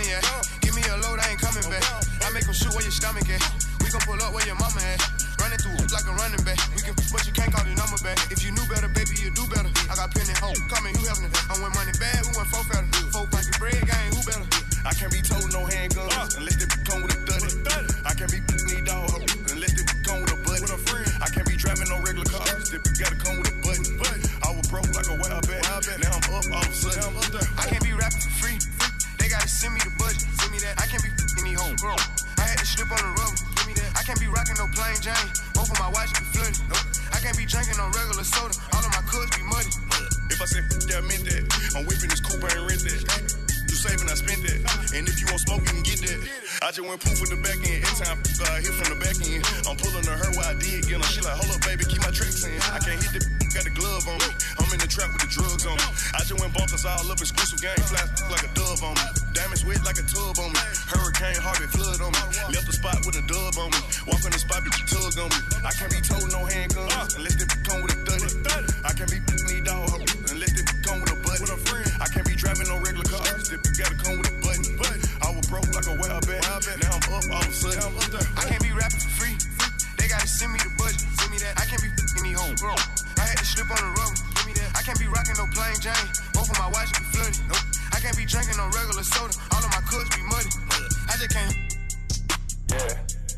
money at. Give me a load, I ain't coming back. I make them shoot where your stomach at. We gon' pull up where your mama at. Running through like a running back. We can, but you can't call the number back. If you knew better, baby, you do better. I got plenty home, coming, you having it. I went money bad, we went 4 fatter. 4 pocket bread, gang, who better? I can't be told no handguns unless they come with a duddy. I can't be need dog unless they come with a buddy. I can't be driving no regular cars. They gotta come with a button. I was broke like a wild bat. Now I'm up all of a sudden. I can't be rapping for free. They gotta send me the budget. Send me that. I can't be any home. I had to slip on the rubber. Give me that. I can't be rocking no plain Jane. Both of my watch be flooded. I can't be drinking no regular soda. All of my cups be muddy. If I said yeah, I meant that. I'm whipping this coupe, I ain't rent that. You saving, I spent that. And if you want smoke, you can get that. I just went poof with the back end. Every time I hit from the back end, I'm pulling to her while I did get her. She like, hold up, baby, keep my tracks in. I can't hit the got the glove on me. I'm in the trap with the drugs on me. I just went bonkers all up, exclusive gang fly like a dove on me. Diamonds wet like a tub on me. Hurricane Harvey flood on me. Left the spot with a dub on me. Walk on the spot, bitch, tug on me. I can't be told no handguns unless they come with a duddy. I can't be need dog unless they come with a buddy. I can't be driving no regular cars. They gotta come with a button. I was broke like a wild bat. Now I'm up all of a sudden. I can't be rapping for free. They gotta send me the budget. Send me that. I can't be any home. I had to slip on the rubber. Give me that. I can't be rocking no plain Jane. Both of my watch be flooded. I can't be drinking no regular soda. All of my cups be muddy. I just can't. Yeah.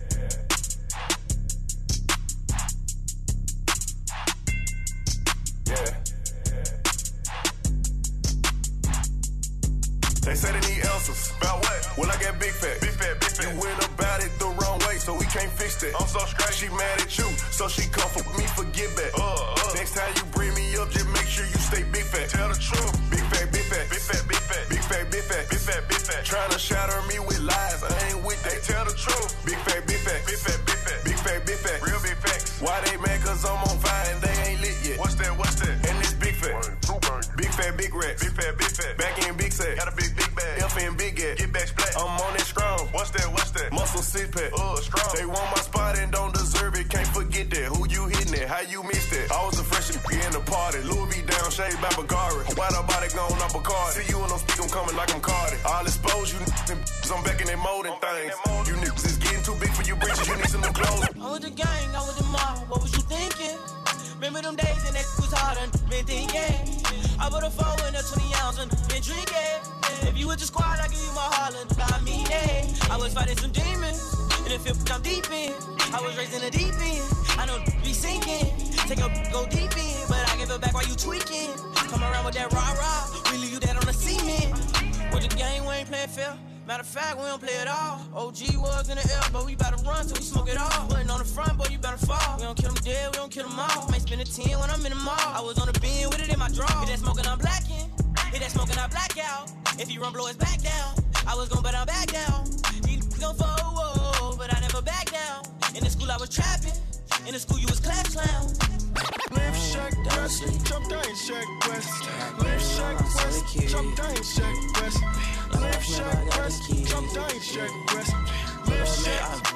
They say they need answers. About what? Well, I got big fat. Big fat, big fat. You went about it the wrong way, so we can't fix that. I'm so straight. She mad at you, so she come for me for get back. Next time you bring me up, just make sure you stay big fat. Tell the truth. Big fat, big fat. Big fat, big fat. Big fat, big fat. Big fat, big fat. Trying to shatter me with lies, I ain't with that. Tell the truth. Big fat, big fat. Big fat, big fat. Big fat, big fat. Real big facts. Why they mad? Cause I'm on fire and they ain't lit yet. What's that? What's that? And this big fat. Big fat, big racks. Big fat, big fat. Back in big sack. Got a big bag. F in big ass. Get back splat. I'm on it strong. What's that? What's that? Muscle six pack. Strong. They want my spot and don't deserve it. Can't forget that. Who you hitting it? How you missed it? I was a freshman in the party. Louis V down, shade by Bagari. Wide up body gone, I'm Bacardi. See you when I'm speak, I'm coming like I'm Cardi. I'll expose you niggas. I'm back in that molding things. You niggas is getting too big for your britches. You need some new clothes. I'm with the gang, I'm with the mob. What was you thinking? Remember them days and that was hard and been thinking. I put a 4 in a 20 ounce and been drinking. If you with the squad, I give you my heart and I mean it. I was fighting some demons in the fifth I'm deep in. I was raised in the deep end. I know be sinking. Take a go deep in, but I give it back while you tweaking. Come around with that rah-rah, we leave you dead on the cement. With the game, we ain't playing fair. Matter of fact, we don't play it all. OG was in the air, but we bout to run till we smoke it all. Putting on the front, boy, you better fall. We don't kill them dead, we don't kill them all. Might spend a 10 when I'm in the mall. I was on the bin with it in my draw. Hit that smoking, I'm blacking. Hit that smoking, I black out. If he run, blow his back down. I was gon' bet I'm back down. These gon' fall, but I never back down. In the school, I was trapping. In the school, you was clap clown. Live Shack West, jump down Shack West. Live Shack West, jump down Shack West. Live Shack West, jump down Shack West. Live Shack.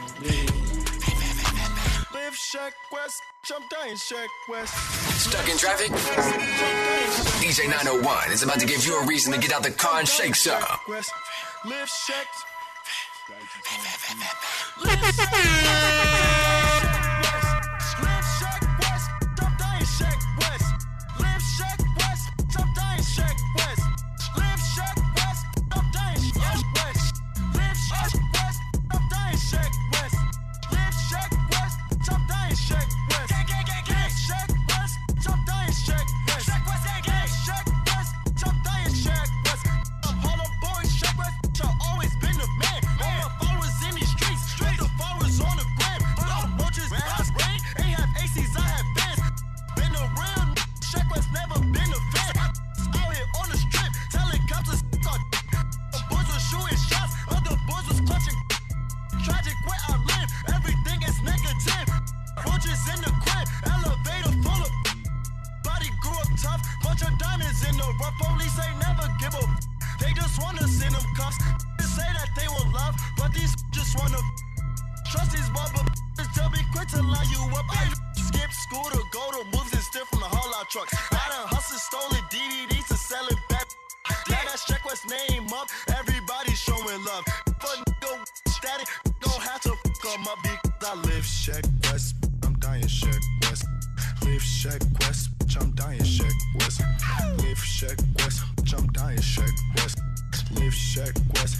Live Shack West, jump down Shack West. Stuck in traffic? DJ 901 is about to give you a reason to get out the car and shake some. Live Shack. Everybody showing love. of my beat, I live Sheck West. I'm dying Sheck West. Live Sheck West, bitch, I'm dying Sheck West. Live Sheck West, bitch, I'm dying Sheck West. Live Sheck West.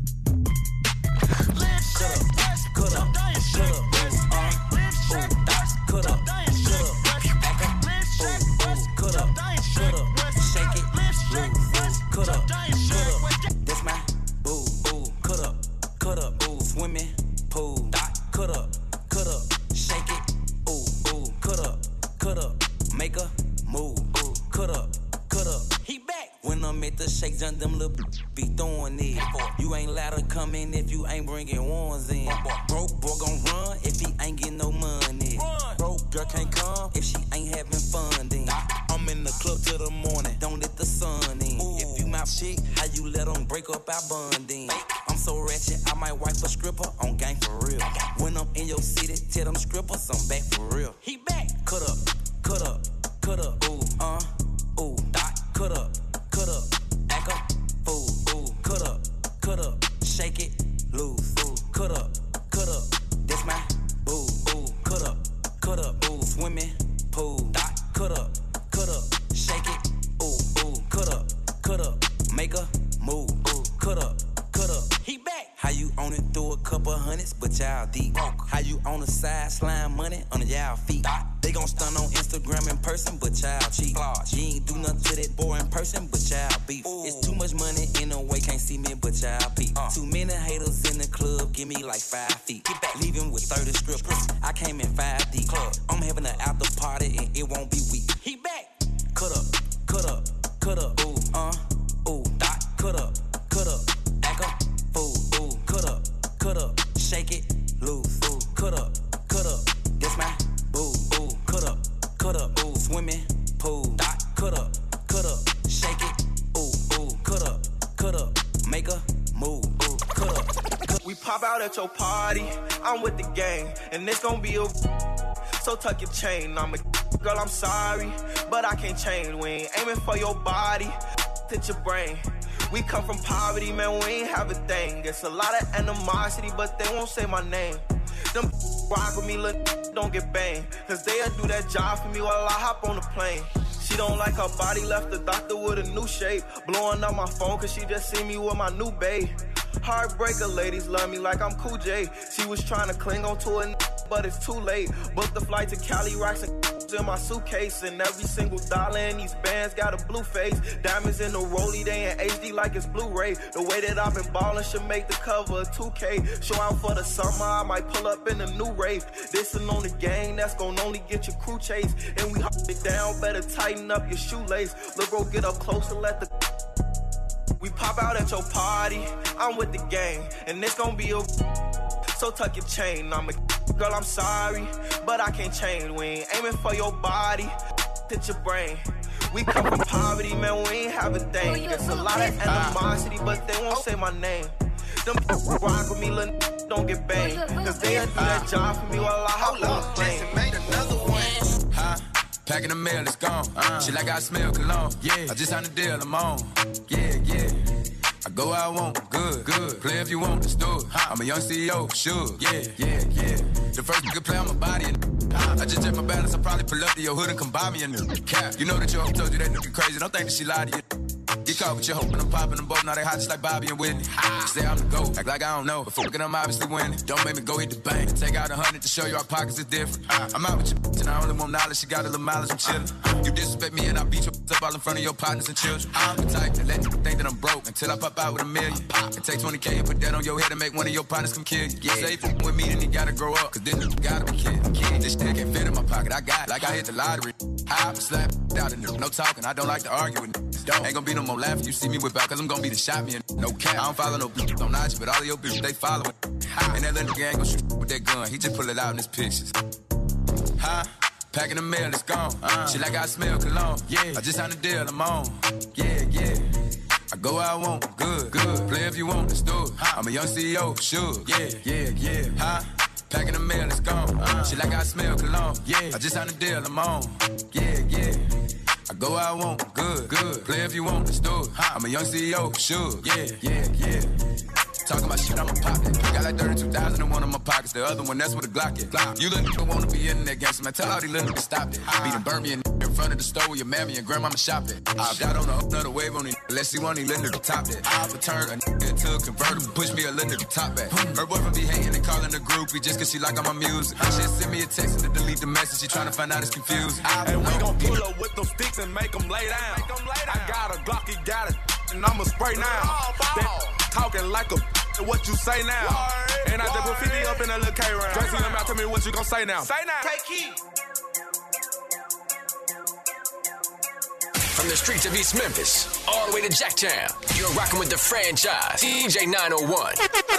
Live Sheck West, bitch, I'm dying Sheck West. Live Sheck West, cut up, dying Sheck West. Live Sheck West, cut up, dying Sheck West. Shake it, live Sheck West, cut up, dying Sheck West. That's my boo, cut up, ooh, swimming pool. Cut up, shake it, ooh, cut up, make a move, ooh, cut up, he back. When I'm at the shake, done them little be throwing it. You ain't allowed to come in if you ain't bringing ones in. Broke boy gon' run if he ain't getting no money. Broke girl can't come if she ain't having fun then. I'm in the club till the morning, don't let the sun in. If you my chick, how you let them break up our bonding? I'm so ratchet, I might wipe a stripper on gang for real. When I'm in your city, tell them strippers I'm back for real. He back, cut up, ooh, cut up, act up, fool, ooh, cut up, shake it, loose, ooh, cut up, that's my boo, ooh, cut up, ooh, swimming pool, cut up, shake it, ooh, cut up, make a move, ooh, cut up, he back. How you own it through a couple hundreds, but y'all deep. How you on the side, slime money on y'all feet. They gon' stun on Instagram in person, but y'all cheap. You ain't do nothing to that boy in person, but y'all beef. It's too much money in a way, can't see me, but y'all peep. Too many haters in the club, give me like 5 feet. Get back, leaving with 30 strippers. I came in 5 deep. I'm having an after party and it won't be weak. He back, cut up, ooh, cut up, act up, fool, ooh, cut up, shake it, loose, ooh, cut up, that's my boo, ooh, cut up, ooh, swimming pool, cut up, shake it, ooh, cut up, make a move, ooh, cut up. We pop out at your party, I'm with the gang, and it's gon' be a so tuck your chain. I'm a girl, I'm sorry, but I can't change. We ain't aiming for your body, hit your brain. We come from poverty, man, we ain't have a thing. It's a lot of animosity, but they won't say my name. Them rock with me, look, don't get banged. Cause they'll do that job for me while I hop on the plane. She don't like her body, left the doctor with a new shape. Blowing up my phone cause she just see me with my new babe. Heartbreaker ladies love me like I'm Cool J. She was trying to cling on to a but it's too late. Booked the flight to Cali, rocks and in my suitcase. And every single dollar in these bands got a blue face. Diamonds in the rollie, they in HD like it's Blu-ray. The way that I've been ballin' should make the cover of 2K. Show out for the summer, I might pull up in a new rave. This'n on the gang, that's gon' only get your crew chase. And we hop it down, better tighten up your shoelace. Lil' bro, get up close and let the we pop out at your party, I'm with the gang, and it's gon' be a so tuck your chain. I'm a girl, I'm sorry, but I can't change. We ain't aiming for your body, hit your brain. We come from poverty, man, we ain't have a thing. There's a lot of animosity, but they won't say my name. Them rock with me, little don't get banged. Cause they'll do that job for me while I hop on the plane. Made another one. Packing the mail, it's gone. Shit like I smell cologne. Yeah, I just signed a deal, I'm on. Yeah. I go where I want, good. Play if you want, let's do it. I'm a young CEO, sure. Yeah. The first nigga play on my body and I just check my balance, I probably pull up to your hood and come buy me a new cap. You know that your hoe told you that nigga crazy, don't think that she lied to you. Get caught with your hope and I'm popping them both, now they hot just like Bobby and Whitney. Say I'm the GOAT, act like I don't know, but fucking I'm obviously winning. Don't make me go hit the bank, take out 100 to show you our pockets is different. I'm out with your bitch and I only want knowledge, she got a little mileage, I'm chillin'. You disrespect me and I beat your up all in front of your partners and children. I'm the type to let you think that I'm broke until I pop out with $1 million. And take 20K and put that on your head and make one of your partners come kill you. Yeah. Say if you with me then you gotta grow up, cause then you gotta be kid. This shit can't fit in my pocket, I got it like I hit the lottery. I slap out in no talking, I don't like to argue with niggas. Ain't gonna be no more laughing, you see me whip out, cause I'm gonna be the shot me and no cap. I don't follow no bitches on IG, but all of your bitches, they following. And that little nigga ain't gonna shoot with that gun, he just pull it out in his pictures. Packing the mail, it's gone. Shit like I smell cologne. Yeah, I just signed a deal, I'm on. Yeah. I go where I want, good. Play if you want, let's do it. I'm a young CEO, sure. Yeah. Packing the mail, it's gone. Shit like I smell cologne. Yeah, I just signed a deal, I'm on. Yeah. I go where I want, good. Play if you want, let's do it. I'm a young CEO, sure. Yeah. Talking about shit, I'ma pop it. Got like 32,000 in one of my pockets. The other one, that's where the Glock is. You little nigga wanna be in that gangster, man. Tell all these little niggas stop it. Beating Burby in front of the store where your mammy and grandmama shop it. I've got on another wave on these. Let's see one of these little niggas top it. I'll return a nigga to a convertible. Push me a little nigga top back. Her boyfriend be hating and calling the groupie just cause she like all my music. She send me a text to delete the message. She tryna find out it's confused. And we gon' pull up with them sticks and make them lay down. I got a Glock, he got it, and I'ma spray now. Talking like a what you say now. And I just put 50 up in a little K round. Dressing them out, tell me what you gon' say now. Say now. Take heat. From the streets of East Memphis, all the way to Jacktown, you're rocking with the franchise, DJ 901.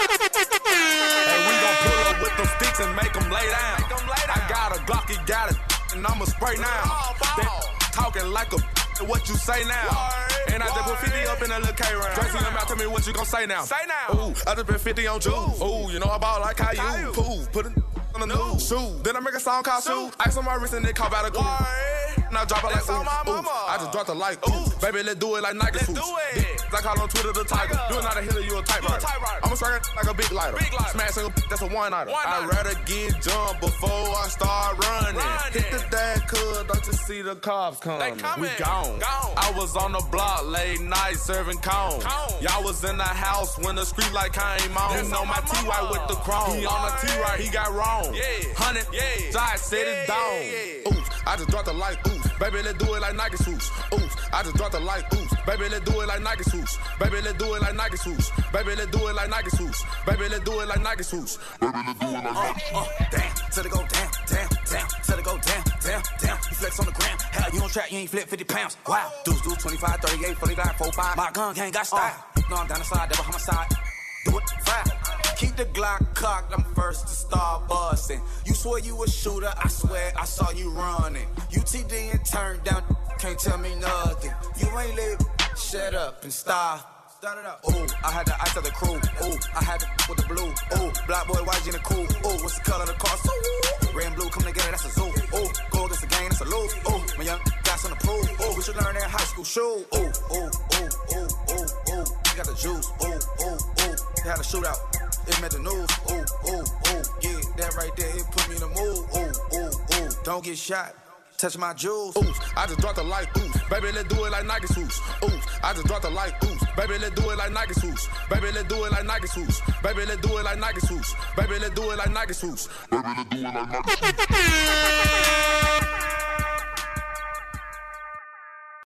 And we gon' pull up with them sticks and make them lay down. I got a Glock, he got it, and I'ma spray now. Talking like a what you say now. And I just put 50 up in a little K round. Dressing them out, tell me what you gon' say now. Say now. Ooh, I just put 50 on juice. Ooh, you know I ball like how you. Cool, put it on the news. Shoot. Then I make a song called Shoot. Ice on my wrist and it caught by the glue. Now drop it like ooh, ooh. I just dropped a like ooh. Baby, let's do it like Nike suits. I call on Twitter the Tiger. You're not a hitter, you a typewriter. I'ma strike it like a big lighter. Smashing a that's a one-nighter. I'd rather get jumped before I start running. Hit the dash, cuz don't you see the cops coming? We gone. I was on the block late night serving cones. Y'all was in the house when the street light came on. You know my T-White with the chrome. He on the T-Right, he got wrong. 100, Jai said it down. Ooh, I just dropped the light, ooh. Baby, let's do it like Nike suits. Ooh, I just dropped the light, ooh. Baby, let's do it like Nike suits. Baby, let's do it like Nike suits. Baby, let's do it like Nike suits. Baby, let's do it like Nike suits. Baby, let's do it like Nike suits. Damn, till it go down, down, down, till it go down, down, down. You flex on the gram, hell, you don't track, you ain't flip 50 pounds. Wow, dudes, 25, 38, 45, 45. My gun gang got style. No, I'm down the side, never homicide. Do it, fire. Keep the Glock cocked, I'm first to start busting. You swore you a shooter, I swear I saw you running. UTD and turned down, can't tell me nothing. You ain't live, shut up and stop. Start it up. Ooh, I had the ice of the crew. Ooh, I had the with the blue. Ooh, black boy, white in the cool. Ooh, what's the color of the car? So, red and blue come together, that's a zoo. Ooh, go against the game, that's a lose. Ooh, my young guys on the pool. Ooh, we should learn that high school shoe. Ooh, ooh, ooh, ooh, ooh, ooh. You got the juice. Ooh, ooh, ooh. They had a shootout. It meant the news. Ooh, ooh, ooh. Yeah, that right there, it put me in the mood. Ooh, ooh, ooh. Don't get shot. Touch my jewels. Ooh, I just dropped the light. Ooh, baby, let's do it like Nike suits. Ooh, I just dropped the light. Ooh, baby, let's do it like Nike suits. Baby, let's do it like Nike suits. Baby, let's do it like Nike suits. Baby, let's do it like Nike suits. Baby, let's do it like Nike suits.